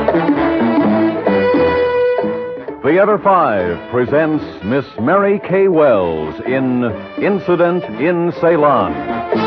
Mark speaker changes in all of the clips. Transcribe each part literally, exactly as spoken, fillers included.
Speaker 1: Theater five presents Miss Mary Kay Wells in Incident in Ceylon.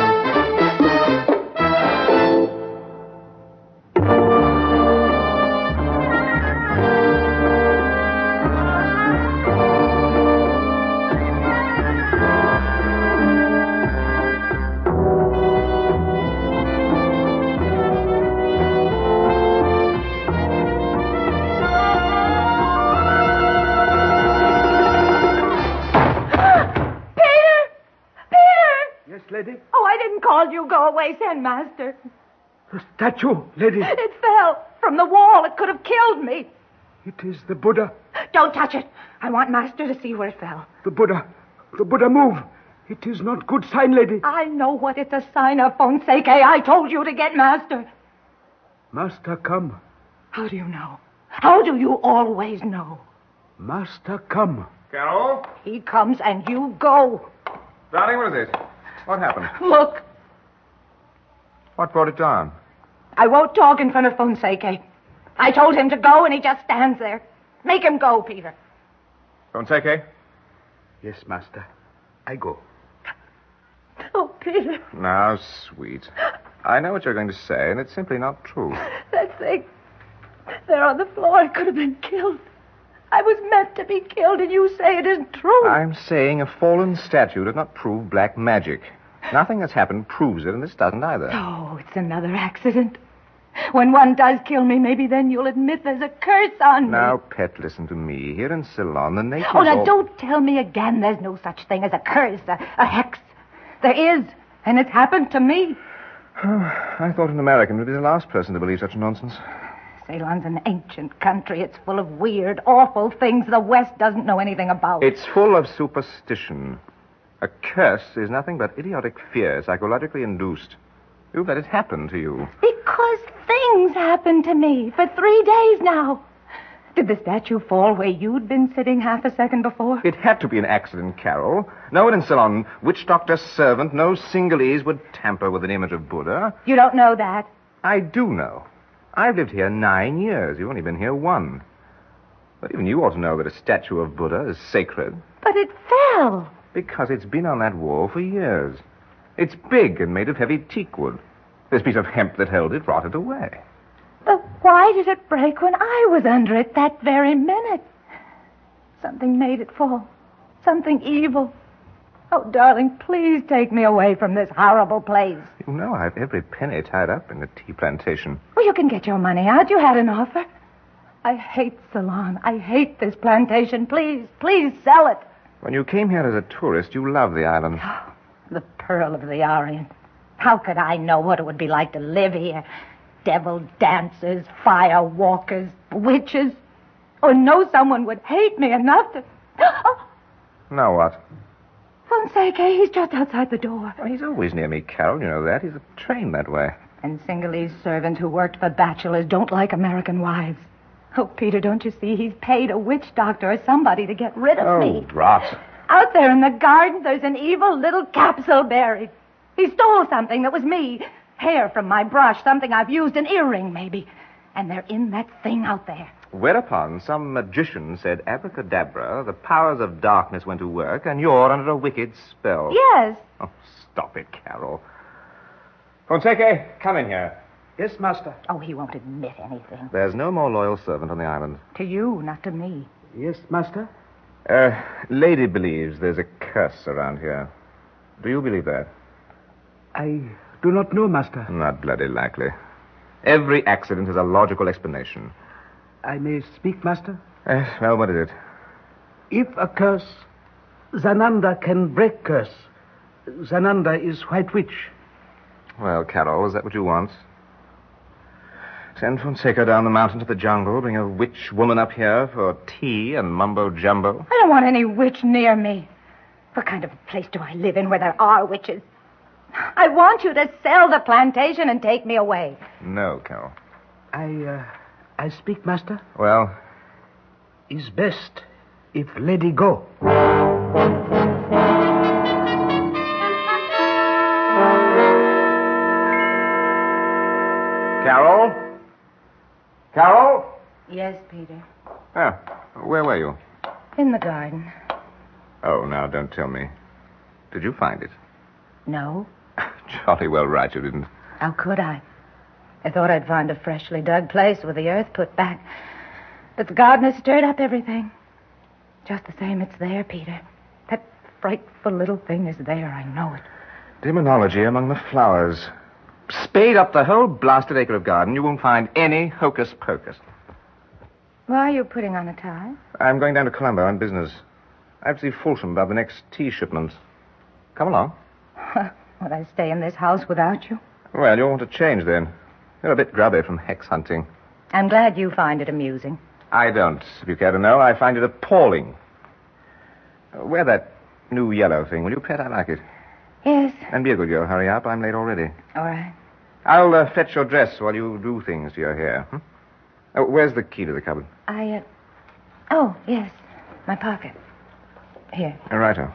Speaker 2: Lady?
Speaker 3: Oh, I didn't call you. Go away, Zen Master.
Speaker 2: The statue, lady.
Speaker 3: It fell from the wall. It could have killed me.
Speaker 2: It is the Buddha.
Speaker 3: Don't touch it. I want Master to see where it fell.
Speaker 2: The Buddha. The Buddha move. It is not good sign, lady.
Speaker 3: I know what it's a sign of, Fonseca. I told you to get Master.
Speaker 2: Master come.
Speaker 3: How do you know? How do you always know?
Speaker 2: Master come.
Speaker 4: Carol?
Speaker 3: He comes and you go.
Speaker 4: Darling, what is it? What happened?
Speaker 3: Look.
Speaker 4: What brought it down?
Speaker 3: I won't talk in front of Fonseca. I told him to go, and he just stands there. Make him go, Peter.
Speaker 4: Fonseca?
Speaker 2: Yes, Master. I go.
Speaker 3: Oh, Peter.
Speaker 4: Now, sweet. I know what you're going to say, and it's simply not true.
Speaker 3: That thing there on the floor, it could have been killed. I was meant to be killed, and you say it isn't true.
Speaker 4: I'm saying a fallen statue does not prove black magic. Nothing that's happened proves it, and this doesn't either.
Speaker 3: Oh, it's another accident. When one does kill me, maybe then you'll admit there's a curse on me.
Speaker 4: Now, Pet, listen to me. Here in Ceylon, the natives...
Speaker 3: Oh, now,
Speaker 4: all...
Speaker 3: don't tell me again there's no such thing as a curse, a, a hex. There is, and it's happened to me.
Speaker 4: I thought an American would be the last person to believe such nonsense.
Speaker 3: Ceylon's an ancient country. It's full of weird, awful things the West doesn't know anything about.
Speaker 4: It's full of superstition. A curse is nothing but idiotic fear, psychologically induced. You've let it happen to you.
Speaker 3: Because things happened to me for three days now. Did the statue fall where you'd been sitting half a second before?
Speaker 4: It had to be an accident, Carol. No one in Ceylon, witch doctor, servant, no Singalese would tamper with an image of Buddha.
Speaker 3: You don't know that?
Speaker 4: I do know. I've lived here nine years. You've only been here one. But even you ought to know that a statue of Buddha is sacred.
Speaker 3: But it fell.
Speaker 4: Because it's been on that wall for years. It's big and made of heavy teak wood. This piece of hemp that held it rotted away.
Speaker 3: But why did it break when I was under it that very minute? Something made it fall. Something evil. Oh, darling, please take me away from this horrible place.
Speaker 4: You know I've every penny tied up in the tea plantation.
Speaker 3: Well, you can get your money out. You had an offer. I hate Ceylon. I hate this plantation. Please, please sell it.
Speaker 4: When you came here as a tourist, you loved the island.
Speaker 3: Oh, the Pearl of the Orient. How could I know what it would be like to live here? Devil dancers, fire walkers, witches. Or know someone would hate me enough to... Oh.
Speaker 4: Now what?
Speaker 3: Fonseca, he's just outside the door.
Speaker 4: Well, he's always near me, Carol. You know that. He's trained that way.
Speaker 3: And Singalese servants who worked for bachelors don't like American wives. Oh, Peter, don't you see? He's paid a witch doctor or somebody to get rid of
Speaker 4: oh,
Speaker 3: me.
Speaker 4: Oh, rot.
Speaker 3: Out there in the garden, there's an evil little capsule buried. He stole something that was me. Hair from my brush, something I've used, an earring, maybe. And they're in that thing out there.
Speaker 4: Whereupon some magician said, abracadabra, the powers of darkness went to work, and you're under a wicked spell.
Speaker 3: Yes.
Speaker 4: Oh, stop it, Carol. Fonseca, come in here.
Speaker 2: Yes, Master.
Speaker 3: Oh, he won't admit anything.
Speaker 4: There's no more loyal servant on the island.
Speaker 3: To you, not to me.
Speaker 2: Yes, Master.
Speaker 4: Uh, lady believes there's a curse around here. Do you believe that?
Speaker 2: I do not know, Master.
Speaker 4: Not bloody likely. Every accident has a logical explanation.
Speaker 2: I may speak, Master?
Speaker 4: Uh, well, what is it?
Speaker 2: If a curse, Zananda can break curse. Zananda is White Witch.
Speaker 4: Well, Carol, is that what you want? Send Fonseca down the mountain to the jungle, bring a witch woman up here for tea and mumbo-jumbo?
Speaker 3: I don't want any witch near me. What kind of a place do I live in where there are witches? I want you to sell the plantation and take me away.
Speaker 4: No, Carol.
Speaker 2: I, uh, I speak, Master.
Speaker 4: Well?
Speaker 2: Is best if lady go.
Speaker 4: Carol? Carol?
Speaker 3: Yes, Peter.
Speaker 4: Ah, where were you?
Speaker 3: In the garden.
Speaker 4: Oh, now, don't tell me. Did you find it?
Speaker 3: No.
Speaker 4: Jolly well right you didn't.
Speaker 3: How could I? I thought I'd find a freshly dug place with the earth put back. But the gardener stirred up everything. Just the same, it's there, Peter. That frightful little thing is there, I know it.
Speaker 4: Demonology among the flowers. Spade up the whole blasted acre of garden, you won't find any hocus-pocus.
Speaker 3: Why are you putting on a tie?
Speaker 4: I'm going down to Colombo on business. I have to see Fulsham about the next tea shipment. Come along.
Speaker 3: Would I stay in this house without you?
Speaker 4: Well, you'll want to change then. You're a bit grubby from hex hunting.
Speaker 3: I'm glad you find it amusing.
Speaker 4: I don't, if you care to know. I find it appalling. Uh, wear that new yellow thing, will you, pet? I like it.
Speaker 3: Yes.
Speaker 4: And be a good girl. Hurry up. I'm late already.
Speaker 3: All right.
Speaker 4: I'll uh, fetch your dress while you do things to your hair. Hmm? Oh, where's the key to the cupboard?
Speaker 3: I, uh... Oh, yes. My pocket. Here.
Speaker 4: Uh, righto.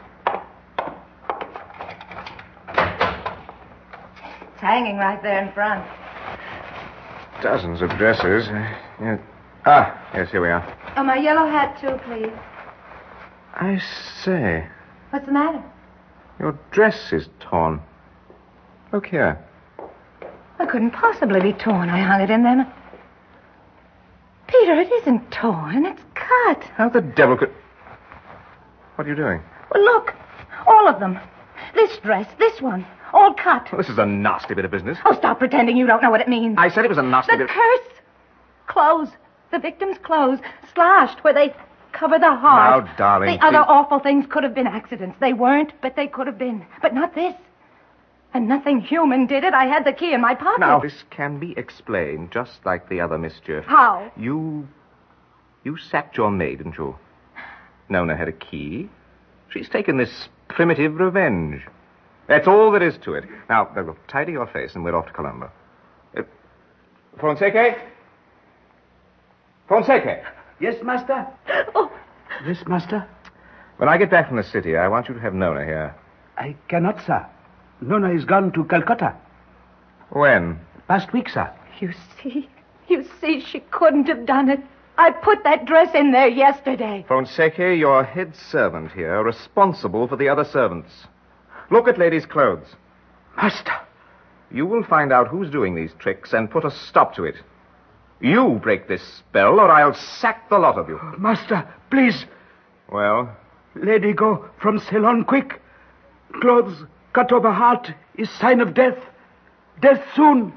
Speaker 3: It's hanging right there in front.
Speaker 4: Dozens of dresses. Uh, yeah. Ah, yes, here we are.
Speaker 3: Oh, my yellow hat, too, please.
Speaker 4: I say,
Speaker 3: What's the matter?
Speaker 4: your dress is torn. Look here.
Speaker 3: It couldn't possibly be torn. I hung it in there. Peter, it isn't torn. It's cut.
Speaker 4: How the devil could... What are you doing?
Speaker 3: Well, look. All of them. This dress, this one. All cut.
Speaker 4: Well, this is a nasty bit of business.
Speaker 3: Oh, stop pretending you don't know what it means.
Speaker 4: I said it was a nasty
Speaker 3: The
Speaker 4: bit...
Speaker 3: curse. Clothes. The victim's clothes. Slashed where they cover the heart.
Speaker 4: Now, darling,
Speaker 3: The other
Speaker 4: please.
Speaker 3: awful things could have been accidents. They weren't, but they could have been. But not this. And nothing human did it. I had the key in my pocket.
Speaker 4: Now, this can be explained just like the other mischief.
Speaker 3: How?
Speaker 4: You... You sacked your maid, didn't you? Nona had a key. She's taken this primitive revenge. That's all there is to it. Now, look, tidy your face and we're off to Colombo. Uh, Fonseca? Fonseca?
Speaker 2: Yes, master?
Speaker 3: Oh,
Speaker 2: Yes, master?
Speaker 4: When I get back from the city, I want you to have Nona here.
Speaker 2: I cannot, sir. Nona is gone to Calcutta.
Speaker 4: When?
Speaker 2: Past week, sir.
Speaker 3: you see? You see, she couldn't have done it. I put that dress in there yesterday.
Speaker 4: Fonseca, your head servant here, responsible for the other servants. Look at ladies' clothes.
Speaker 2: Master.
Speaker 4: You will find out who's doing these tricks and put a stop to it. You break this spell, or I'll sack the lot of you.
Speaker 2: Master, please.
Speaker 4: Well,
Speaker 2: Lady, go from Ceylon quick. Clothes cut over heart is sign of death. Death soon.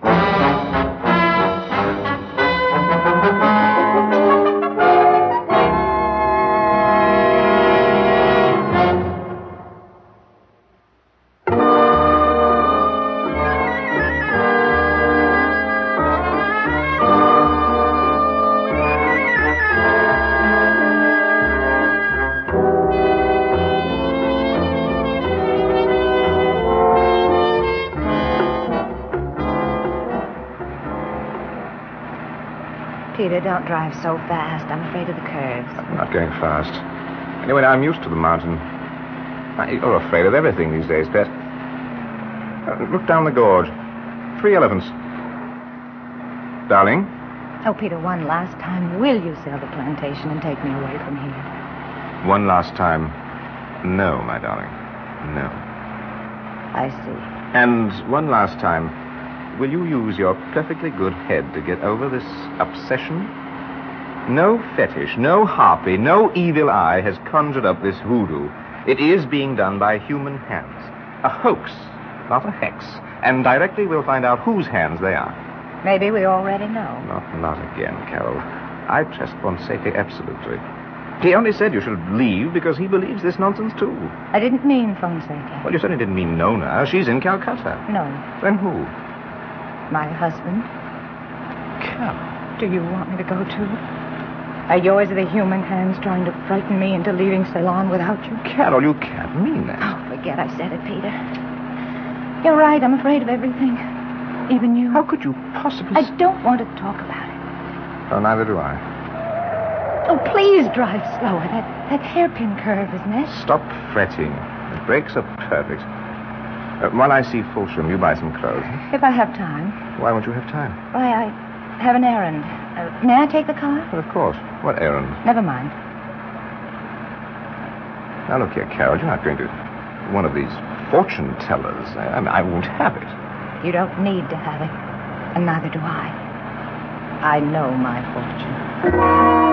Speaker 3: Peter, don't drive so fast. I'm afraid of the curves.
Speaker 4: I'm not going fast. Anyway, I'm used to the mountain. You're afraid of everything these days, Pet. Uh, look down the gorge. Three elephants. Darling?
Speaker 3: Oh, Peter, one last time, will you sell the plantation and take me away from here?
Speaker 4: One last time. No, my darling. No.
Speaker 3: I see.
Speaker 4: And one last time, will you use your perfectly good head to get over this obsession? No fetish, no harpy, no evil eye has conjured up this voodoo. It is being done by human hands. A hoax, not a hex. And directly we'll find out whose hands they are.
Speaker 3: Maybe we already know.
Speaker 4: Not, not again, Carol. I trust Fonseca absolutely. He only said you should leave because he believes this nonsense, too.
Speaker 3: I didn't mean Fonseca.
Speaker 4: Well, you certainly didn't mean Nona. She's in Calcutta.
Speaker 3: No,
Speaker 4: Then who?
Speaker 3: my husband.
Speaker 4: Carol.
Speaker 3: Do you want me to go, too? Are yours the human hands trying to frighten me into leaving Ceylon without you?
Speaker 4: Carol, you can't mean that.
Speaker 3: Oh, forget I said it, Peter. You're right, I'm afraid of everything. Even you.
Speaker 4: How could you possibly...
Speaker 3: I don't want to talk about it.
Speaker 4: Oh, neither do I.
Speaker 3: Oh, please drive slower. That, that hairpin curve, isn't it?
Speaker 4: Stop fretting. The brakes are perfect. Uh, while I see Fulsham, you buy some clothes.
Speaker 3: If I have time.
Speaker 4: Why won't you have time?
Speaker 3: Why, I have an errand. Uh, may I take the car?
Speaker 4: Well, of course. What errand?
Speaker 3: Never mind.
Speaker 4: Now, look here, Carol. You're not going to... One of these fortune tellers. I, I, mean, I won't have it.
Speaker 3: You don't need to have it. And neither do I. I know my fortune.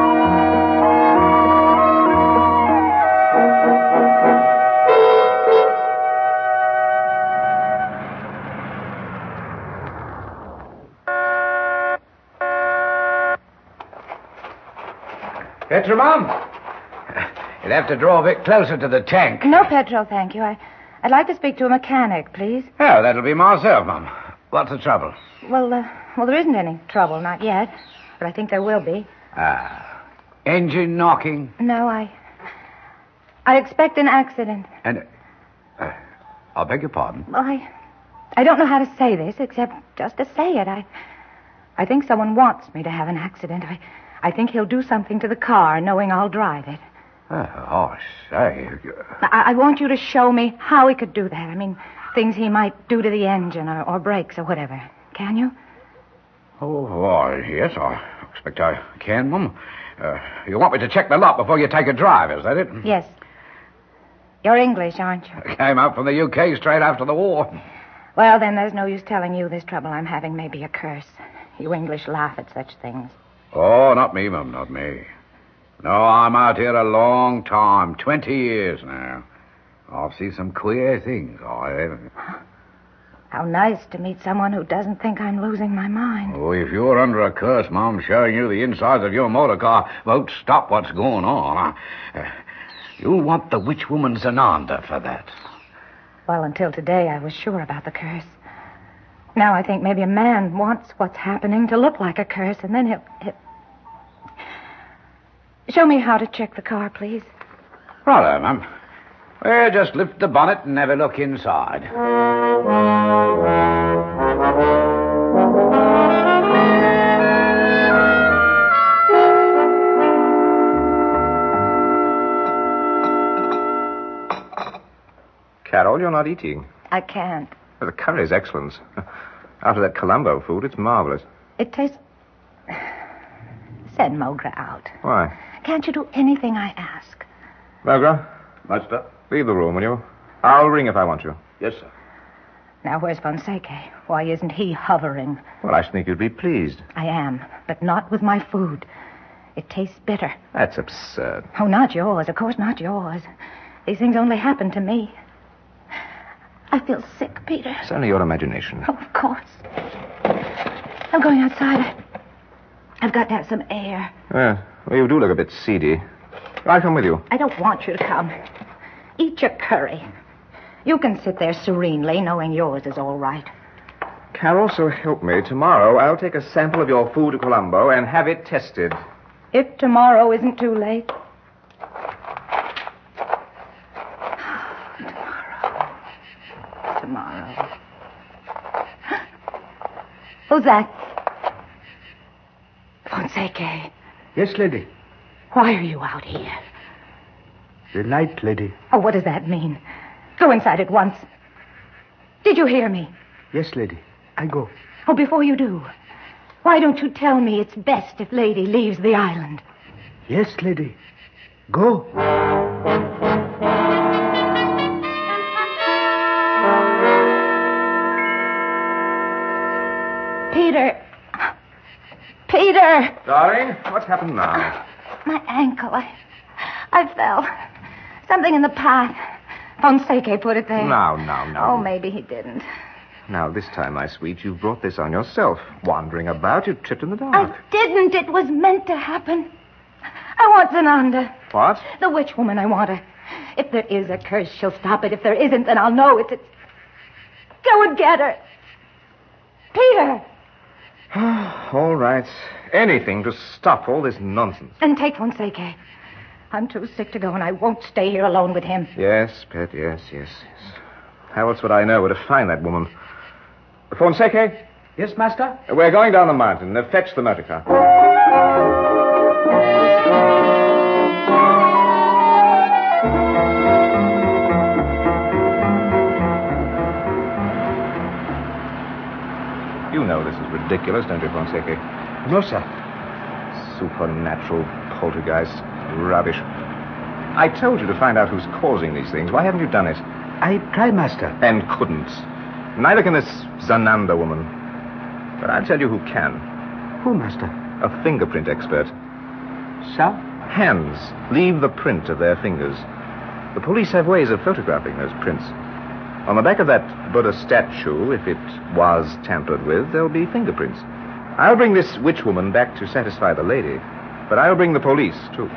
Speaker 2: Petrol, Mom? You'll have to draw a bit closer to the tank.
Speaker 3: No petrol, thank you. I, I'd like to speak to a mechanic, please.
Speaker 2: Oh, that'll be myself, Mum. What's the trouble?
Speaker 3: Well, uh, well, there isn't any trouble, not yet. But I think there will be.
Speaker 2: Ah. Engine knocking?
Speaker 3: No, I... I expect an accident.
Speaker 2: And... Uh, I beg your pardon?
Speaker 3: Well, I... I don't know how to say this, except just to say it. I... I think someone wants me to have an accident. I... I think he'll do something to the car, knowing I'll drive it.
Speaker 2: Oh, I say.
Speaker 3: I, I want you to show me how he could do that. I mean, things he might do to the engine or, or brakes or whatever. Can you?
Speaker 2: Oh, why, yes, I expect I can, Mum. Uh, you want me to check the lot before you take a drive, is that it?
Speaker 3: Yes. You're English, aren't you?
Speaker 2: I came out from the U K straight after the war.
Speaker 3: Well, then there's no use telling you this trouble I'm having may be a curse. You English laugh at such things.
Speaker 2: Oh, not me, Mum, not me. No, I'm out here a long time, twenty years now. I've seen some queer things, I have.
Speaker 3: How nice to meet someone who doesn't think I'm losing my mind.
Speaker 2: Oh, if you're under a curse, Mum, showing you the insides of your motor car won't stop what's going on. Uh, you'll want the witch woman Zananda for that.
Speaker 3: Well, until today, I was sure about the curse. Now I think maybe a man wants what's happening to look like a curse, and then he'll... he'll... Show me how to check the car, please.
Speaker 2: Righto, Mum. Well, just lift the bonnet and have a look inside.
Speaker 4: Carol, you're not eating.
Speaker 3: I can't.
Speaker 4: Well, the curry's excellent. After that Colombo food, it's marvelous.
Speaker 3: It tastes... Send Mogra out.
Speaker 4: Why?
Speaker 3: Can't you do anything I ask?
Speaker 4: Mogra,
Speaker 2: Master?
Speaker 4: leave the room, will you? I'll ring if I want you.
Speaker 2: Yes, sir.
Speaker 3: Now, where's Fonseca? Why isn't he hovering?
Speaker 4: Well, I should think you'd be pleased.
Speaker 3: I am, but not with my food. It tastes bitter.
Speaker 4: That's absurd.
Speaker 3: Oh, not yours. Of course not yours. These things only happen to me. I feel sick, Peter.
Speaker 4: It's only your imagination.
Speaker 3: Oh, of course. I'm going outside. I've got to have some air.
Speaker 4: Yeah. Well, you do look a bit seedy. I'll come with you.
Speaker 3: I don't want you to come. Eat your curry. You can sit there serenely, knowing yours is all right.
Speaker 4: Carol, so help me. Tomorrow, I'll take a sample of your food to Colombo and have it tested.
Speaker 3: If tomorrow isn't too late. Tomorrow. Tomorrow. Who's that? Fonseca.
Speaker 2: Yes, lady.
Speaker 3: Why are you out here?
Speaker 2: The light, lady.
Speaker 3: Oh, what does that mean? Go inside at once. Did you hear me?
Speaker 2: Yes, lady. I go.
Speaker 3: Oh, before you do, why don't you tell me it's best if Lady leaves the island?
Speaker 2: Yes, lady. Go.
Speaker 3: Peter. Peter!
Speaker 4: Darling, what's happened now?
Speaker 3: My ankle. I, I fell. Something in the path. Fonseca put it there.
Speaker 4: Now, now, now.
Speaker 3: Oh, maybe he didn't.
Speaker 4: Now, this time, my sweet, you've brought this on yourself. Wandering about, you tripped in the dark.
Speaker 3: I didn't. It was meant to happen. I want Zananda.
Speaker 4: What?
Speaker 3: The witch woman, I want her. If there is a curse, she'll stop it. If there isn't, then I'll know it. It's... Go and get her. Peter!
Speaker 4: All right. Anything to stop all this nonsense.
Speaker 3: And take Fonseca. I'm too sick to go, and I won't stay here alone with him.
Speaker 4: Yes, Pet, yes, yes, yes. How else would I know where to find that woman? Fonseca?
Speaker 2: Yes, master?
Speaker 4: We're going down the mountain. Uh, fetch the motor car. You know this is ridiculous, don't you, Fonseca?
Speaker 2: No, sir.
Speaker 4: Supernatural poltergeist. Rubbish. I told you to find out who's causing these things. Why haven't you done it?
Speaker 5: I tried, Master.
Speaker 4: And couldn't. Neither can this Zananda woman. But I'll tell you who can.
Speaker 5: Who, Master?
Speaker 4: A fingerprint expert.
Speaker 5: So?
Speaker 4: Hands leave the print of their fingers. The police have ways of photographing those prints. On the back of that Buddha statue, if it was tampered with, there'll be fingerprints. I'll bring this witch woman back to satisfy the lady, but I'll bring the police, too.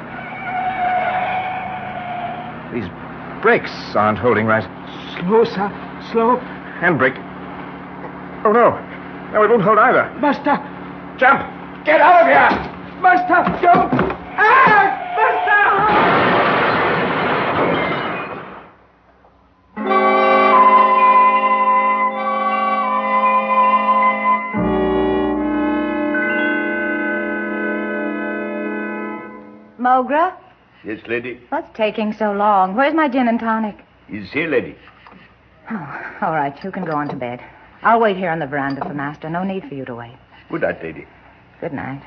Speaker 4: These brakes aren't holding right.
Speaker 5: Slow, sir. Slow.
Speaker 4: Handbrake. Oh, no. No, it won't hold either.
Speaker 5: Master.
Speaker 4: Jump! Get out of here!
Speaker 5: Master, jump! Ah! Master!
Speaker 3: Mogra?
Speaker 6: Yes, lady.
Speaker 3: What's taking so long? Where's my gin and tonic?
Speaker 6: He's here, lady.
Speaker 3: Oh, all right, you can go on to bed. I'll wait here on the veranda for Master. No need for you to wait.
Speaker 6: Good night, lady.
Speaker 3: Good night.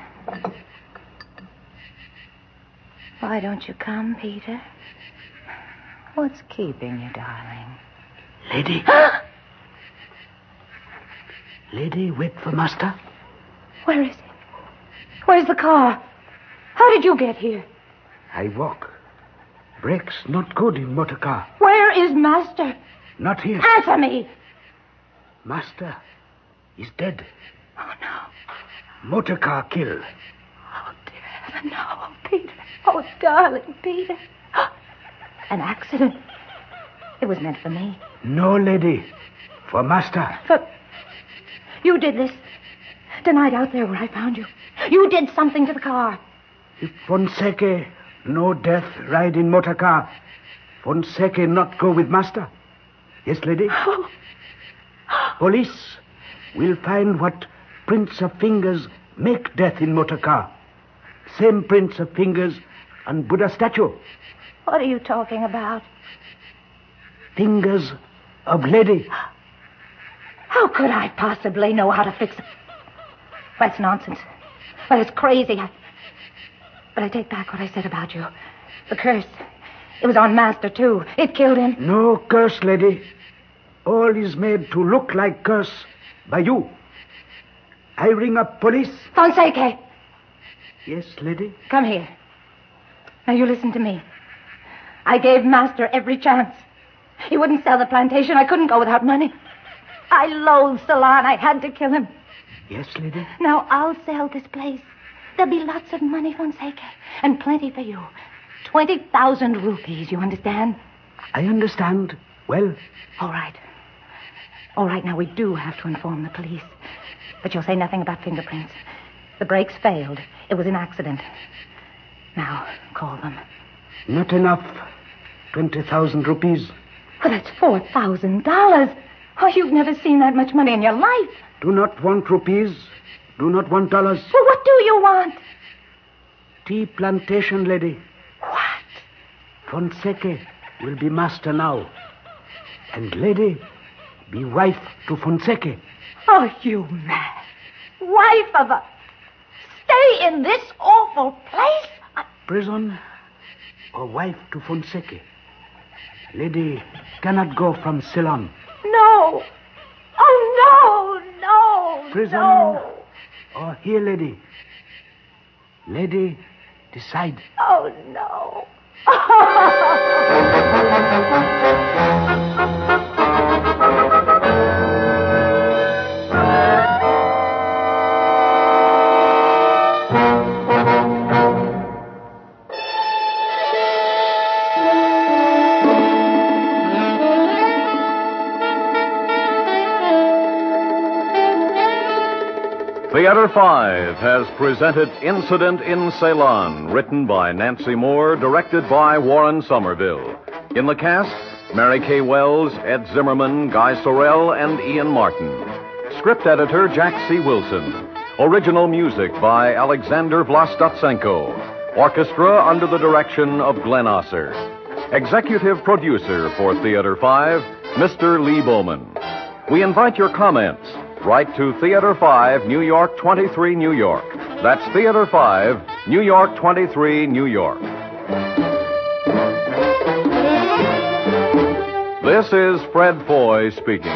Speaker 3: Why don't you come, Peter? What's keeping you, darling?
Speaker 5: Lady. Lady, wait for Master.
Speaker 3: Where is he? Where's the car? How did you get here?
Speaker 5: I walk. Brakes not good in motor car.
Speaker 3: Where is Master?
Speaker 5: Not here.
Speaker 3: Answer me!
Speaker 5: Master is dead.
Speaker 3: Oh, no.
Speaker 5: Motor car kill.
Speaker 3: Oh, dear heaven, no, Peter. Oh, darling Peter. An accident. It was meant for me.
Speaker 5: No, lady. For Master.
Speaker 3: For... You did this. Tonight out there where I found you. You did something to the car.
Speaker 5: If Fonseca no death ride in motor car, Fonseca not go with Master. Yes, lady?
Speaker 3: Oh.
Speaker 5: Police will find what prints of fingers make death in motor car. Same prints of fingers on Buddha statue.
Speaker 3: What are you talking about?
Speaker 5: Fingers of lady.
Speaker 3: How could I possibly know how to fix it? That's nonsense. Well, it's crazy. I... But I take back what I said about you. The curse. It was on Master, too. It killed him.
Speaker 5: No curse, lady. All is made to look like curse by you. I ring up police.
Speaker 3: Fonseca!
Speaker 5: Yes, lady?
Speaker 3: Come here. Now, you listen to me. I gave Master every chance. He wouldn't sell the plantation. I couldn't go without money. I loathe Ceylon. I had to kill him.
Speaker 5: Yes, lady?
Speaker 3: Now, I'll sell this place. There'll be lots of money, Fonseca, and plenty for you. Twenty thousand rupees, you understand?
Speaker 5: I understand. Well?
Speaker 3: All right. All right, now we do have to inform the police. But you'll say nothing about fingerprints. The brakes failed. It was an accident. Now, call them.
Speaker 5: Not enough. Twenty thousand rupees.
Speaker 3: Well, that's four thousand dollars. Oh, you've never seen that much money in your life.
Speaker 5: Do not want rupees. Do not want dollars.
Speaker 3: Well, what do you want?
Speaker 5: Tea plantation, lady.
Speaker 3: What?
Speaker 5: Fonseca will be master now. And lady, be wife to Fonseca.
Speaker 3: Oh, you mad. Wife of a... Stay in this awful place? I...
Speaker 5: Prison or wife to Fonseca. Lady cannot go from Ceylon.
Speaker 3: No. Oh, no, no,
Speaker 5: Prison
Speaker 3: no.
Speaker 5: or here, lady. Lady, decide.
Speaker 3: Oh, no.
Speaker 1: Theater five has presented Incident in Ceylon, written by Nancy Moore, directed by Warren Somerville. In the cast, Mary Kay Wells, Ed Zimmerman, Guy Sorrell, and Ian Martin. Script editor, Jack C. Wilson. Original music by Alexander Vlastotsenko. Orchestra under the direction of Glenn Osser. Executive producer for Theater five, Mister Lee Bowman. We invite your comments. Write to Theater five, New York twenty-three, New York. That's Theater five, New York twenty-three, New York. This is Fred Foy speaking.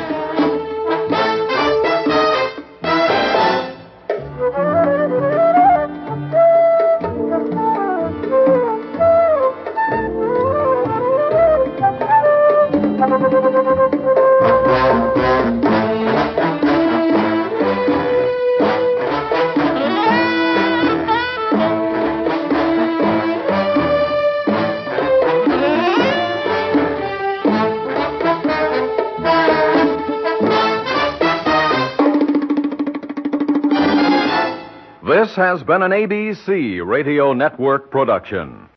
Speaker 1: This has been an A B C Radio Network production.